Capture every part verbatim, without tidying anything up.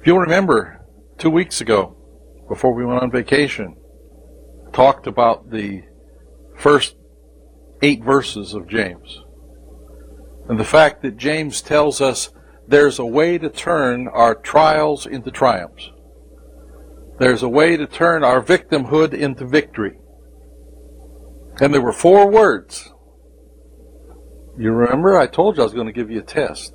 If you'll remember, two weeks ago, before we went on vacation, talked about the first eight verses of James. And the fact that James tells us there's a way to turn our trials into triumphs. There's a way to turn our victimhood into victory. And there were four words. You remember? I told you I was going to give you a test.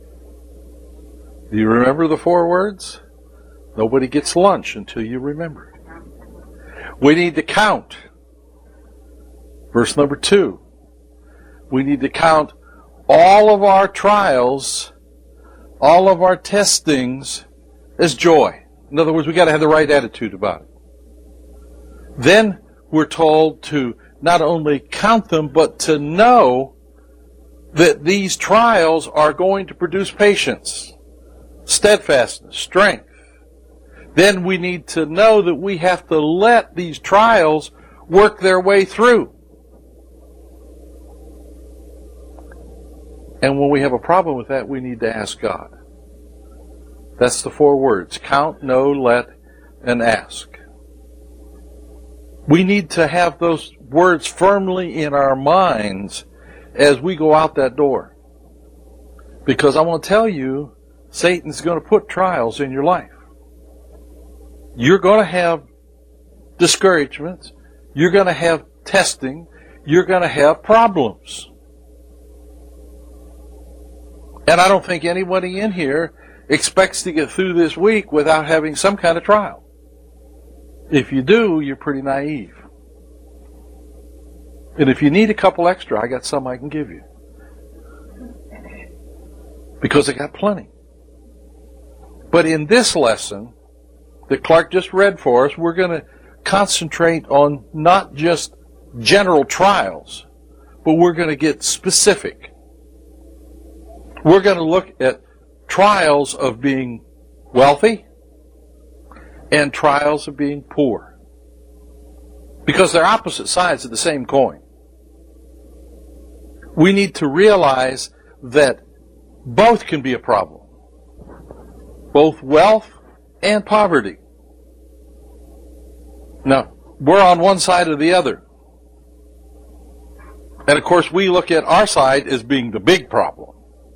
Do you remember the four words? Nobody gets lunch until you remember it. We need to count. Verse number two. We need to count all of our trials, all of our testings as joy. In other words, we've got to have the right attitude about it. Then we're told to not only count them, but to know that these trials are going to produce patience, steadfastness, strength. Then we need to know that we have to let these trials work their way through. And when we have a problem with that, we need to ask God. That's the four words. Count, know, let, and ask. We need to have those words firmly in our minds as we go out that door. Because I want to tell you, Satan's going to put trials in your life. You're going to have discouragements. You're going to have testing. You're going to have problems. And I don't think anybody in here expects to get through this week without having some kind of trial. If you do, you're pretty naive. And if you need a couple extra, I got some I can give you. Because I got plenty. But in this lesson that Clark just read for us, we're going to concentrate on not just general trials, but we're going to get specific. We're going to look at trials of being wealthy and trials of being poor. Because they're opposite sides of the same coin. We need to realize that both can be a problem. Both wealth and poverty. Now, we're on one side or the other. And of course, we look at our side as being the big problem.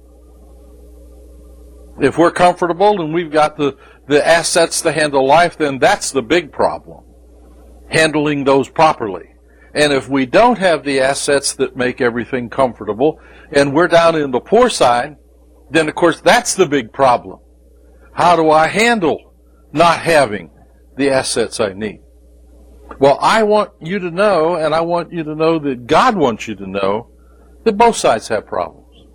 If we're comfortable and we've got the, the assets to handle life, then that's the big problem. Handling those properly. And if we don't have the assets that make everything comfortable, and we're down in the poor side, then of course that's the big problem. How do I handle not having the assets I need? Well, I want you to know, and I want you to know that God wants you to know, that both sides have problems.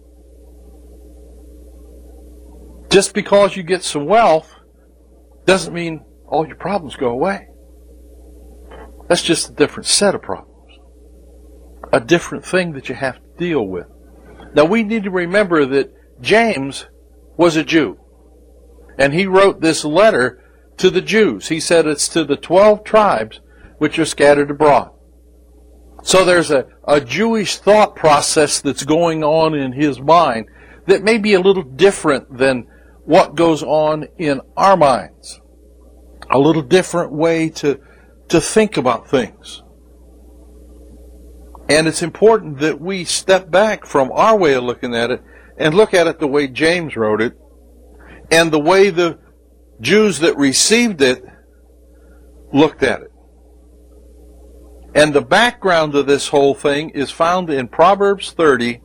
Just because you get some wealth doesn't mean all your problems go away. That's just a different set of problems. A different thing that you have to deal with. Now we need to remember that James was a Jew. And he wrote this letter to the Jews. He said it's to the twelve tribes which are scattered abroad. So there's a, a Jewish thought process that's going on in his mind that may be a little different than what goes on in our minds. A little different way to, to think about things. And it's important that we step back from our way of looking at it and look at it the way James wrote it and the way the Jews that received it looked at it. And the background of this whole thing is found in Proverbs thirty,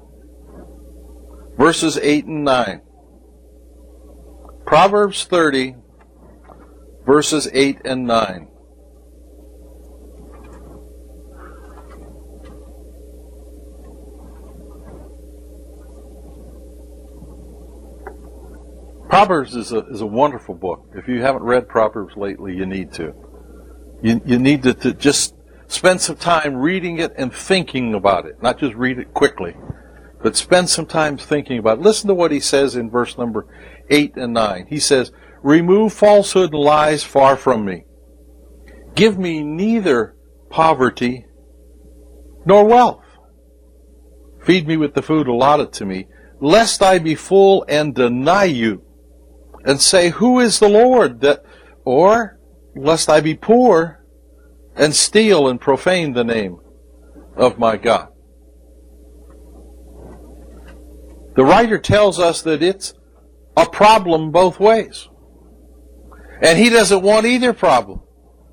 verses eight and nine. Proverbs thirty, verses eight and nine. Proverbs is a, is a wonderful book. If you haven't read Proverbs lately, you need to. You, you need to, to just spend some time reading it and thinking about it. Not just read it quickly, but spend some time thinking about it. Listen to what he says in verse number eight and nine. He says, "Remove falsehood and lies far from me. Give me neither poverty nor wealth. Feed me with the food allotted to me, lest I be full and deny you, and say, who is the Lord? That, or, lest I be poor and steal and profane the name of my God. The writer tells us that it's a problem both ways. And he doesn't want either problem.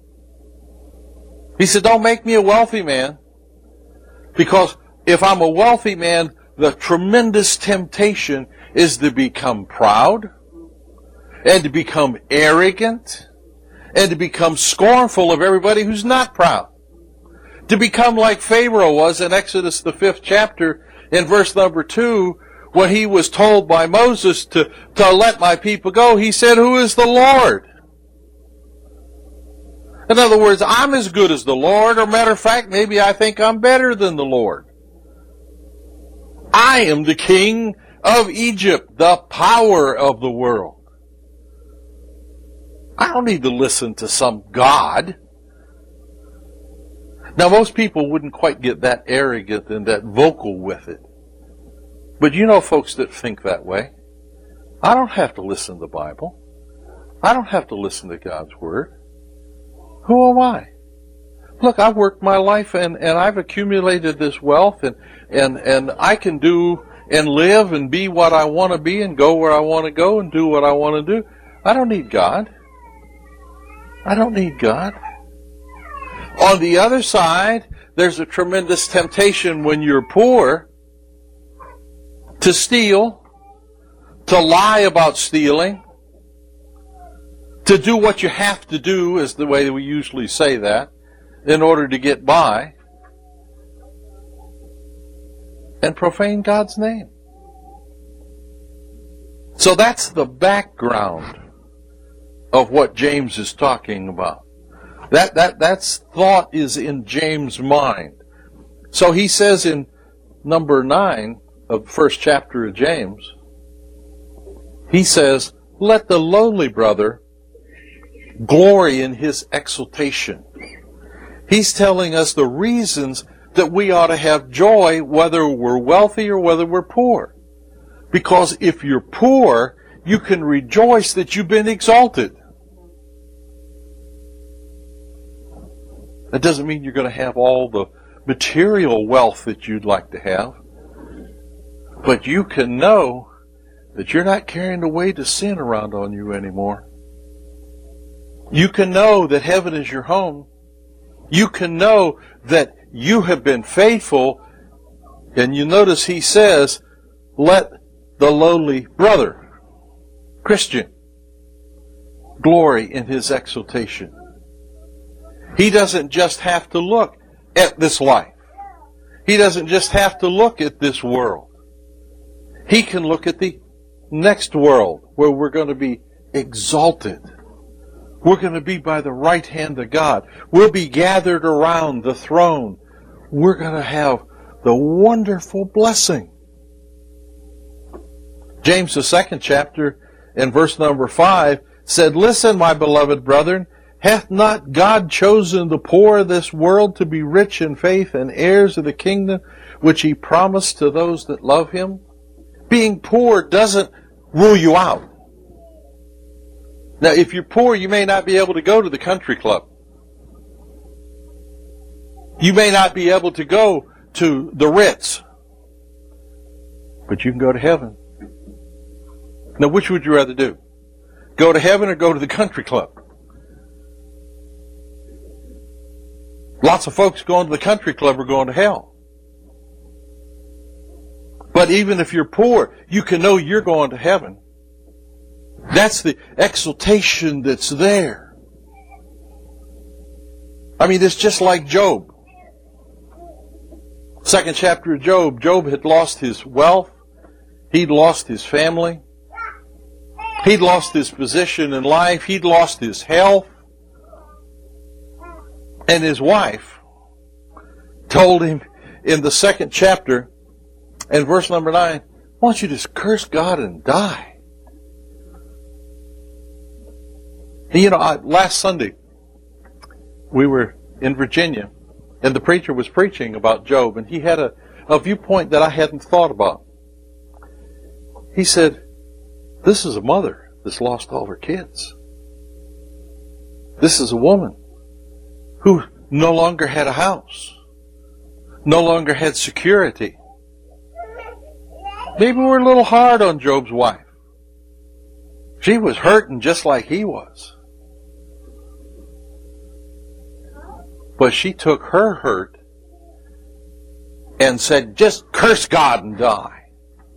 He said, don't make me a wealthy man, because if I'm a wealthy man, the tremendous temptation is to become proud, and to become arrogant, and to become scornful of everybody who's not proud. To become like Pharaoh was in Exodus the fifth chapter, in verse number two, when he was told by Moses to, to let my people go, he said, who is the Lord? In other words, I'm as good as the Lord, or matter of fact, maybe I think I'm better than the Lord. I am the king of Egypt, the power of the world. I don't need to listen to some God. Now, most people wouldn't quite get that arrogant and that vocal with it. But you know folks that think that way. I don't have to listen to the Bible. I don't have to listen to God's Word. Who am I? Look, I've worked my life and, and I've accumulated this wealth and, and, and I can do and live and be what I want to be and go where I want to go and do what I want to do. I don't need God. I don't need God. On the other side, there's a tremendous temptation when you're poor to steal, to lie about stealing, to do what you have to do, is the way we usually say that, in order to get by, and profane God's name. So that's the background of what James is talking about. That that that's thought is in James' mind. So he says in number nine of the first chapter of James, he says, let the lowly brother glory in his exaltation. He's telling us the reasons that we ought to have joy whether we're wealthy or whether we're poor. Because if you're poor, you can rejoice that you've been exalted. That doesn't mean you're going to have all the material wealth that you'd like to have. But you can know that you're not carrying the weight of sin around on you anymore. You can know that heaven is your home. You can know that you have been faithful. And you notice he says, let the lowly brother, Christian, glory in his exaltation. He doesn't just have to look at this life. He doesn't just have to look at this world. He can look at the next world where we're going to be exalted. We're going to be by the right hand of God. We'll be gathered around the throne. We're going to have the wonderful blessing. James, the second chapter, in verse number five, said, listen, my beloved brethren, hath not God chosen the poor of this world to be rich in faith and heirs of the kingdom which he promised to those that love him? Being poor doesn't rule you out. Now, if you're poor, you may not be able to go to the country club. You may not be able to go to the Ritz. But you can go to heaven. Now, which would you rather do? Go to heaven or go to the country club? Lots of folks going to the country club are going to hell. But even if you're poor, you can know you're going to heaven. That's the exaltation that's there. I mean, it's just like Job. Second chapter of Job. Job had lost his wealth. He'd lost his family. He'd lost his position in life. He'd lost his health. And his wife told him in the second chapter, in verse number nine, why don't you just curse God and die? And you know, I, last Sunday, we were in Virginia, and the preacher was preaching about Job, and he had a, a viewpoint that I hadn't thought about. He said, this is a mother. that's lost all her kids. This is a woman who no longer had a house, no longer had security. Maybe we're a little hard on Job's wife. She was hurting just like he was. But she took her hurt and said, just curse God and die.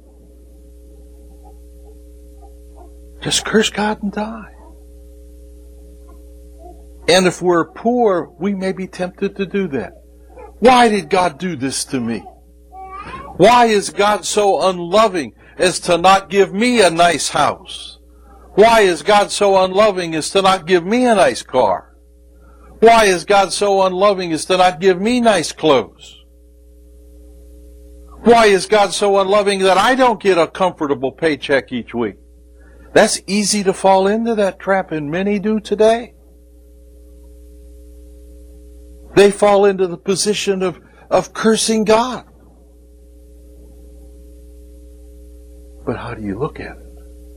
Just curse God and die. And if we're poor, we may be tempted to do that. Why did God do this to me? Why is God so unloving as to not give me a nice house? Why is God so unloving as to not give me a nice car? Why is God so unloving as to not give me nice clothes? Why is God so unloving that I don't get a comfortable paycheck each week? That's easy to fall into that trap, and many do today. They fall into the position of, of cursing God. But how do you look at it?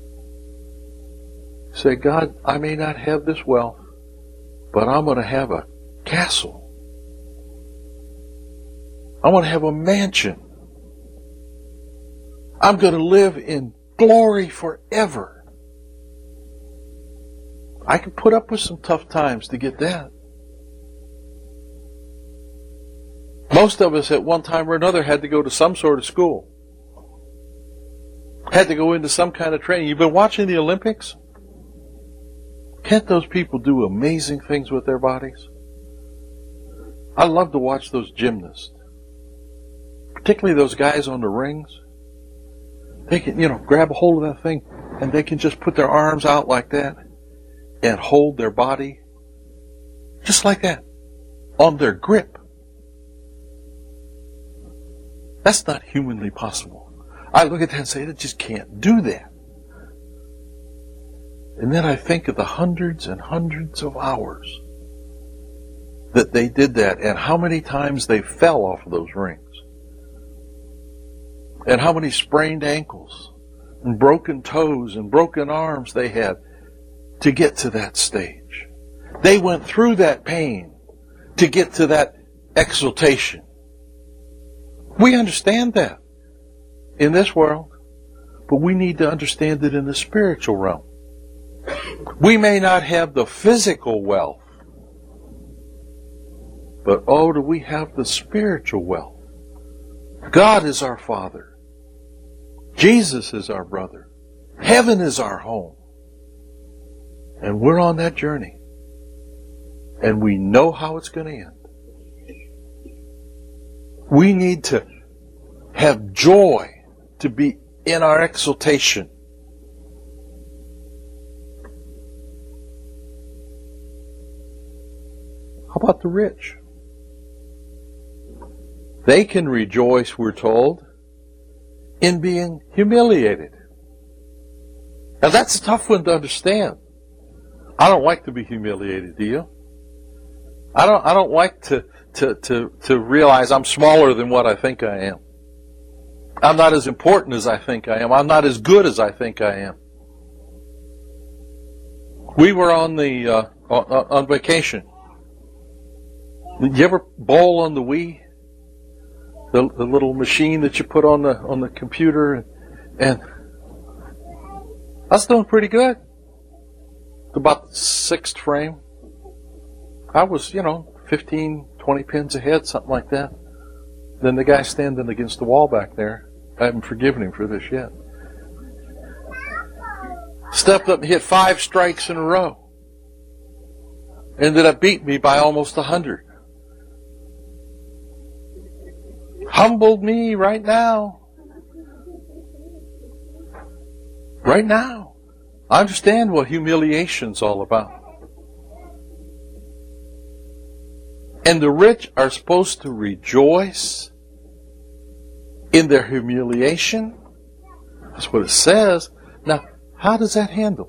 Say, God, I may not have this wealth, but I'm going to have a castle. I want to have a mansion. I'm going to live in glory forever. I can put up with some tough times to get that. Most of us at one time or another had to go to some sort of school. Had to go into some kind of training. You've been watching the Olympics? Can't those people do amazing things with their bodies? I love to watch those gymnasts. Particularly those guys on the rings. They can, you know, grab a hold of that thing and they can just put their arms out like that and hold their body just like that on their grip. That's not humanly possible. I look at that and say, they just can't do that. And then I think of the hundreds and hundreds of hours that they did that and how many times they fell off of those rings. And how many sprained ankles and broken toes and broken arms they had to get to that stage. They went through that pain to get to that exaltation. We understand that in this world, but we need to understand it in the spiritual realm. We may not have the physical wealth, but oh, do we have the spiritual wealth. God is our Father. Jesus is our brother. Heaven is our home. And we're on that journey. And we know how it's going to end. We need to have joy to be in our exaltation. How about the rich? They can rejoice, we're told, in being humiliated. Now that's a tough one to understand. I don't like to be humiliated, do you? I don't I don't like to, to, to, to realize I'm smaller than what I think I am. I'm not as important as I think I am. I'm not as good as I think I am. We were on the uh, on, on vacation. Did you ever bowl on the Wii? The, the little machine that you put on the on the computer, and, and I was doing pretty good. About the sixth frame, I was, you know, fifteen, twenty pins ahead, something like that. Then the guy standing against the wall back there, I haven't forgiven him for this yet, stepped up and hit five strikes in a row. Ended up beating me by almost a hundred. Humbled me right now. Right now. I understand what humiliation's all about. And the rich are supposed to rejoice in their humiliation. That's what it says. Now, how does that handle?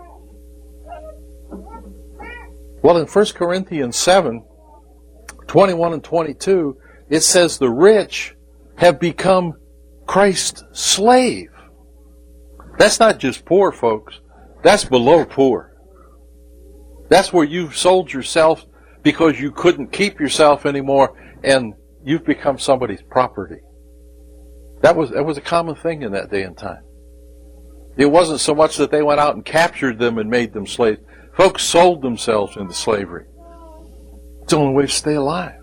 Well, in First Corinthians seven, twenty-one and twenty-two, it says the rich have become Christ's slave. That's not just poor folks. That's below poor. That's where you've sold yourself because you couldn't keep yourself anymore and you've become somebody's property. That was, that was a common thing in that day and time. It wasn't so much that they went out and captured them and made them slaves. Folks sold themselves into slavery. It's the only way to stay alive.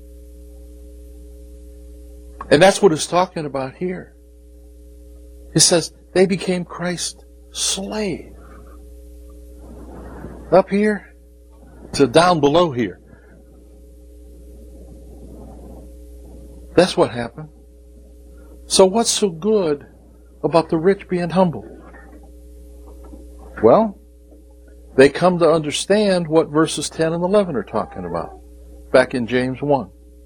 And that's what it's talking about here. It says they became Christ's slave. Up here to down below here. That's what happened. So what's so good about the rich being humble? Well, they come to understand what verses ten and eleven are talking about, back in James one.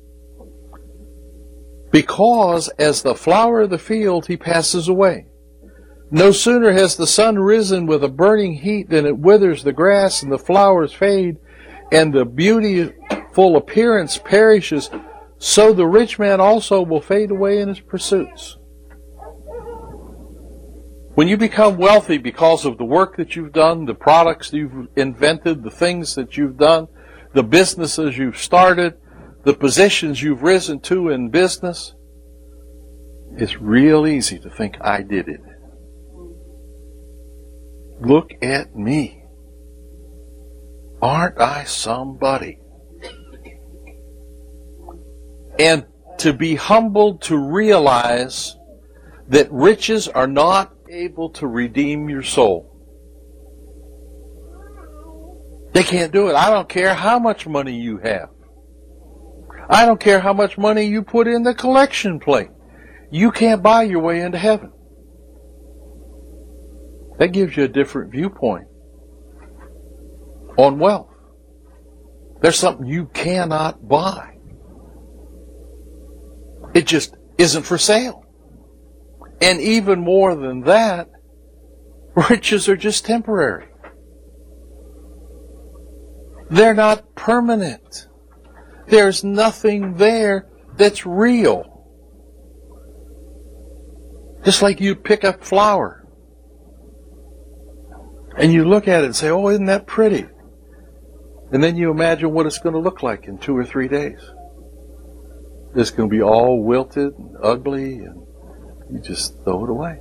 Because as the flower of the field he passes away. No sooner has the sun risen with a burning heat than it withers the grass and the flowers fade and the beautiful appearance perishes. So the rich man also will fade away in his pursuits. When you become wealthy because of the work that you've done, the products you've invented, the things that you've done, the businesses you've started, the positions you've risen to in business, it's real easy to think, I did it. Look at me. Aren't I somebody? And to be humbled to realize that riches are not able to redeem your soul. They can't do it. I don't care how much money you have. I don't care how much money you put in the collection plate. You can't buy your way into heaven. That gives you a different viewpoint on wealth. There's something you cannot buy. It just isn't for sale. And even more than that, riches are just temporary. They're not permanent. There's nothing there that's real. Just like you pick up flour and you look at it and say, oh, isn't that pretty? And then you imagine what it's going to look like in two or three days. It's going to be all wilted and ugly, and you just throw it away.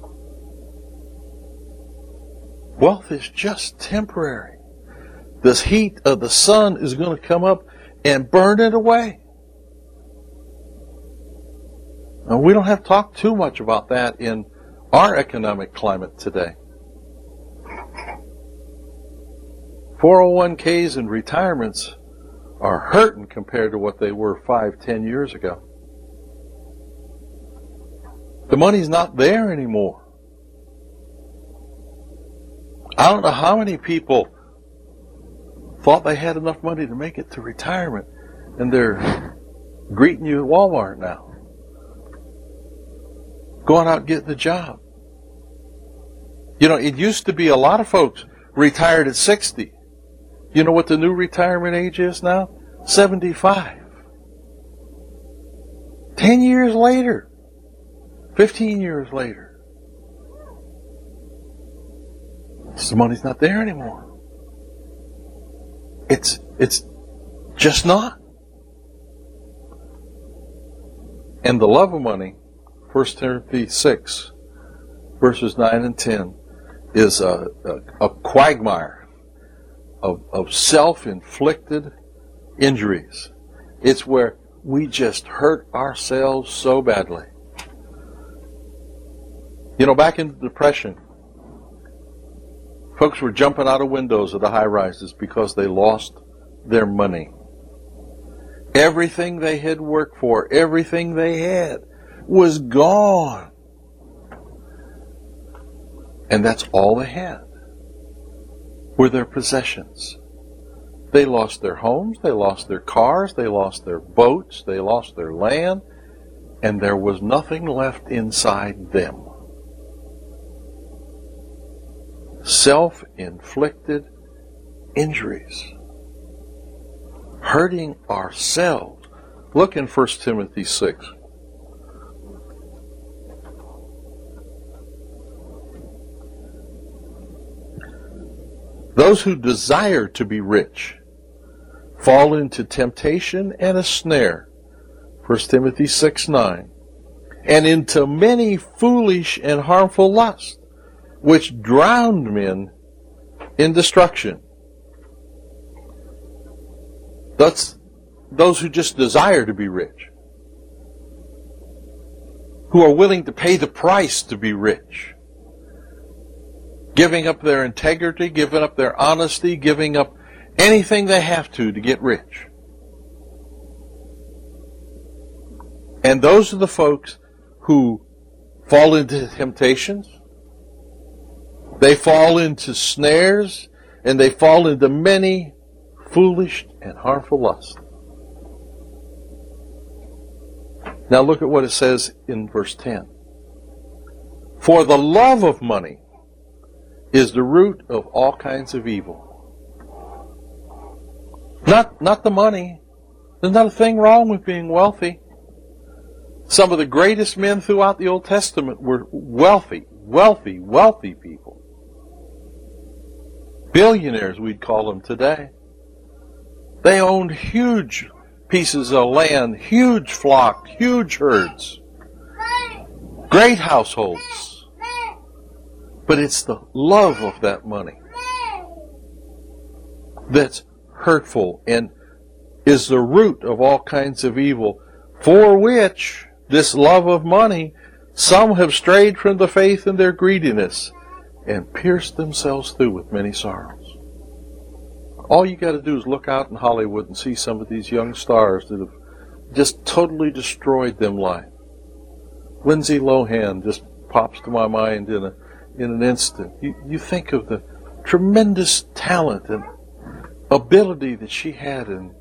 Wealth is just temporary. This heat of the sun is going to come up and burn it away. Now, we don't have to talk too much about that in our economic climate today. four oh one k's and retirements are hurting compared to what they were five, ten years ago. The money's not there anymore. I don't know how many people thought they had enough money to make it to retirement, and they're greeting you at Walmart now. Going out and getting a job. You know, it used to be a lot of folks retired at sixty. You know what the new retirement age is now? seventy-five. Ten years later. Fifteen years later. The money's not there anymore. It's, it's just not. And the love of money, First Timothy six, verses nine and ten, is a, a, a quagmire of, of self-inflicted injuries. It's where we just hurt ourselves so badly. You know, back in the Depression, folks were jumping out of windows of the high-rises because they lost their money. Everything they had worked for, everything they had, was gone. And that's all they had, were their possessions. They lost their homes, they lost their cars, they lost their boats, they lost their land, and there was nothing left inside them. Self-inflicted injuries. Hurting ourselves. Look in First Timothy six. Those who desire to be rich fall into temptation and a snare, First Timothy six nine, and into many foolish and harmful lusts, which drown men in destruction. That's those who just desire to be rich, who are willing to pay the price to be rich, giving up their integrity, giving up their honesty, giving up anything they have to to get rich. And those are the folks who fall into temptations, they fall into snares, and they fall into many foolish and harmful lusts. Now look at what it says in verse ten. For the love of money is the root of all kinds of evil. Not, not the money. There's not a thing wrong with being wealthy. Some of the greatest men throughout the Old Testament were wealthy, wealthy, wealthy people. Billionaires, we'd call them today. They owned huge pieces of land, huge flocks, huge herds, great households. But it's the love of that money that's hurtful and is the root of all kinds of evil, for which this love of money, some have strayed from the faith in their greediness and pierced themselves through with many sorrows. All you got to do is look out in Hollywood and see some of these young stars that have just totally destroyed them life. Lindsay Lohan just pops to my mind in a in an instant. You, you think of the tremendous talent and ability that she had, and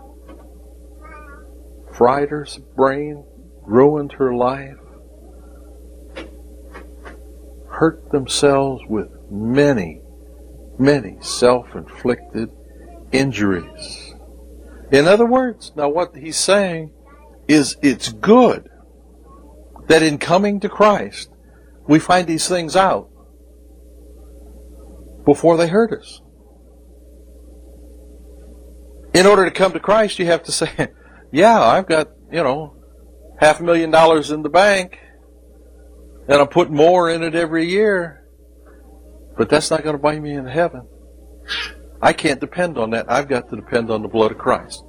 fried her brain, ruined her life, hurt themselves with many, many self-inflicted injuries. In other words, now what he's saying is it's good that in coming to Christ, we find these things out before they hurt us. In order to come to Christ, you have to say, yeah, I've got, you know, half a million dollars in the bank, and I'm putting more in it every year, but that's not going to buy me into heaven. I can't depend on that. I've got to depend on the blood of Christ.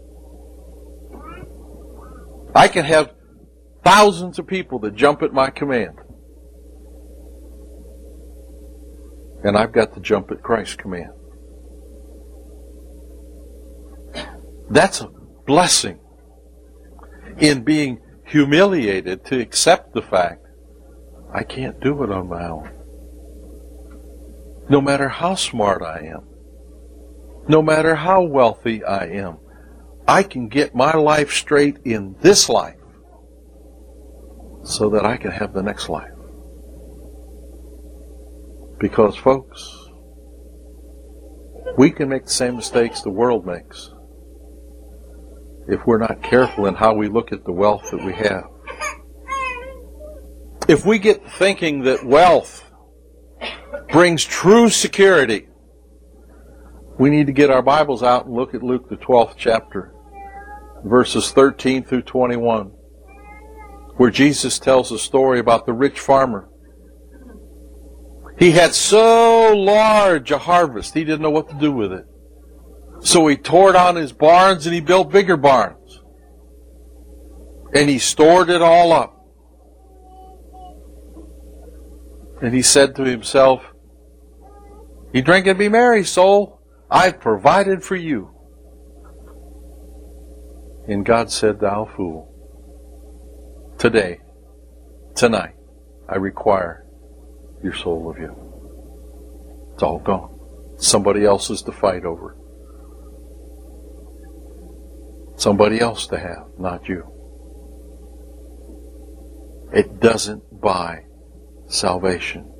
I can have thousands of people that jump at my command, and I've got to jump at Christ's command. That's a blessing in being humiliated to accept the fact I can't do it on my own. No matter how smart I am, no matter how wealthy I am, I can get my life straight in this life so that I can have the next life. Because, folks, we can make the same mistakes the world makes if we're not careful in how we look at the wealth that we have. If we get thinking that wealth brings true security, we need to get our Bibles out and look at Luke the twelfth chapter, verses thirteen through twenty-one, where Jesus tells a story about the rich farmer. He had so large a harvest, he didn't know what to do with it. So he tore down his barns and he built bigger barns. And he stored it all up. And he said to himself, "Ye drink and be merry, soul. I've provided for you." And God said, "Thou fool, today, tonight, I require your soul of you." It's all gone. Somebody else is to fight over. Somebody else to have, not you. It doesn't buy salvation.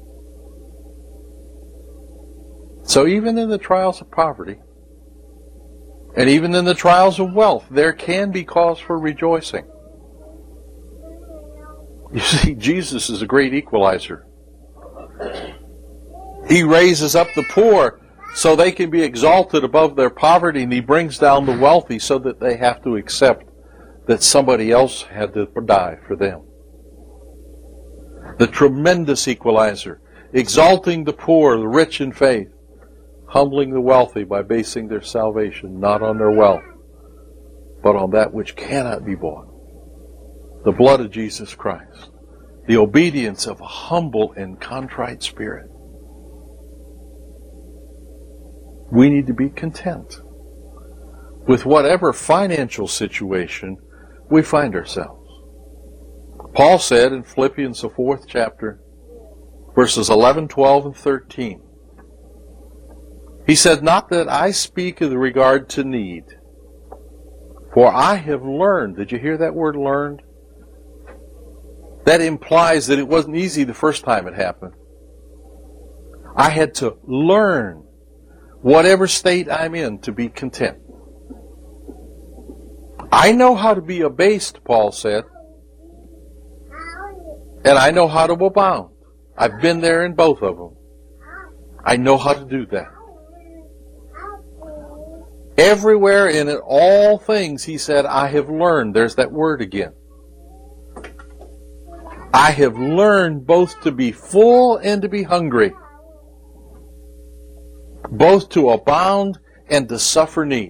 So even in the trials of poverty, and even in the trials of wealth, there can be cause for rejoicing. You see, Jesus is a great equalizer. He raises up the poor so they can be exalted above their poverty, and He brings down the wealthy so that they have to accept that somebody else had to die for them. The tremendous equalizer, exalting the poor, the rich in faith, humbling the wealthy by basing their salvation not on their wealth, but on that which cannot be bought, the blood of Jesus Christ, the obedience of a humble and contrite spirit. We need to be content with whatever financial situation we find ourselves. Paul said in Philippians, the fourth chapter, verses eleven, twelve, and thirteen, he said, "Not that I speak in regard to need, for I have learned." Did you hear that word, learned? That implies that it wasn't easy the first time it happened. I had to learn, whatever state I'm in, to be content. I know how to be abased, Paul said, and I know how to abound. I've been there in both of them. I know how to do that. Everywhere and in all things, he said, I have learned. There's that word again. I have learned both to be full and to be hungry, both to abound and to suffer need.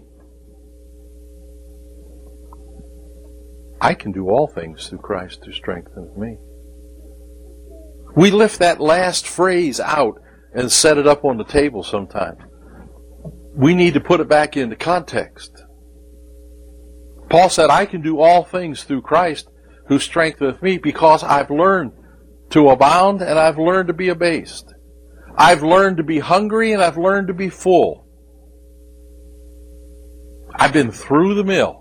I can do all things through Christ who strengthens me. We lift that last phrase out and set it up on the table sometime. We need to put it back into context. Paul said, I can do all things through Christ who strengtheneth me, because I've learned to abound and I've learned to be abased. I've learned to be hungry and I've learned to be full. I've been through the mill.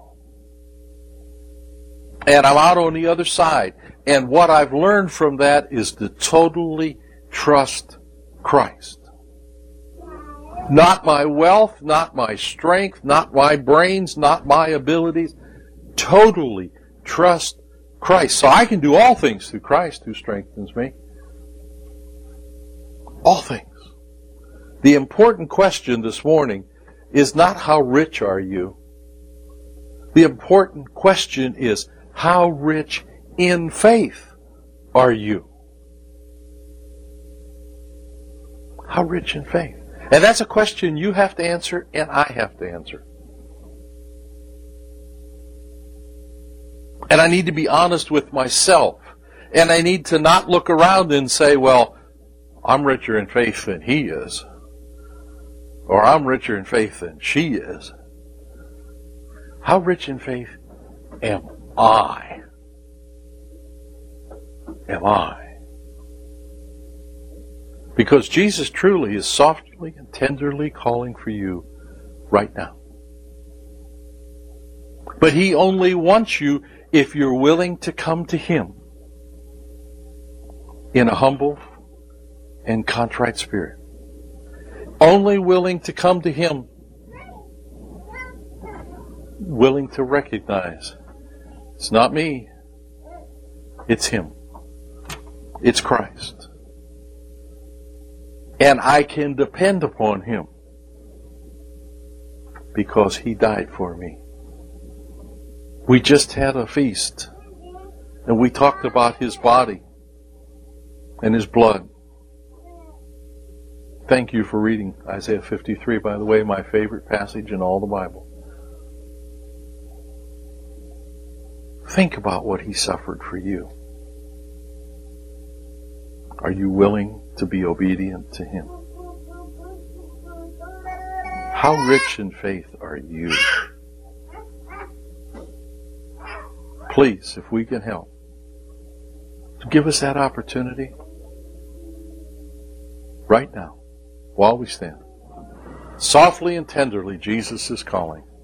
And I'm out on the other side. And what I've learned from that is to totally trust Christ. Not my wealth, not my strength, not my brains, not my abilities. Totally trust Christ. So I can do all things through Christ who strengthens me. All things. The important question this morning is not how rich are you. The important question is, how rich in faith are you? How rich in faith? And that's a question you have to answer and I have to answer. And I need to be honest with myself. And I need to not look around and say, well, I'm richer in faith than he is. Or I'm richer in faith than she is. How rich in faith am I? Am I? Because Jesus truly is softly and tenderly calling for you right now. But He only wants you if you're willing to come to Him in a humble and contrite spirit. Only willing to come to Him, willing to recognize it's not me, it's Him. It's Christ. And I can depend upon Him because He died for me. We just had a feast and we talked about His body and His blood. Thank you for reading Isaiah fifty-three, by the way, my favorite passage in all the Bible. Think about what He suffered for you. Are you willing to be obedient to Him? How rich in faith are you? Please, if we can help, give us that opportunity right now, while we stand. Softly and tenderly, Jesus is calling.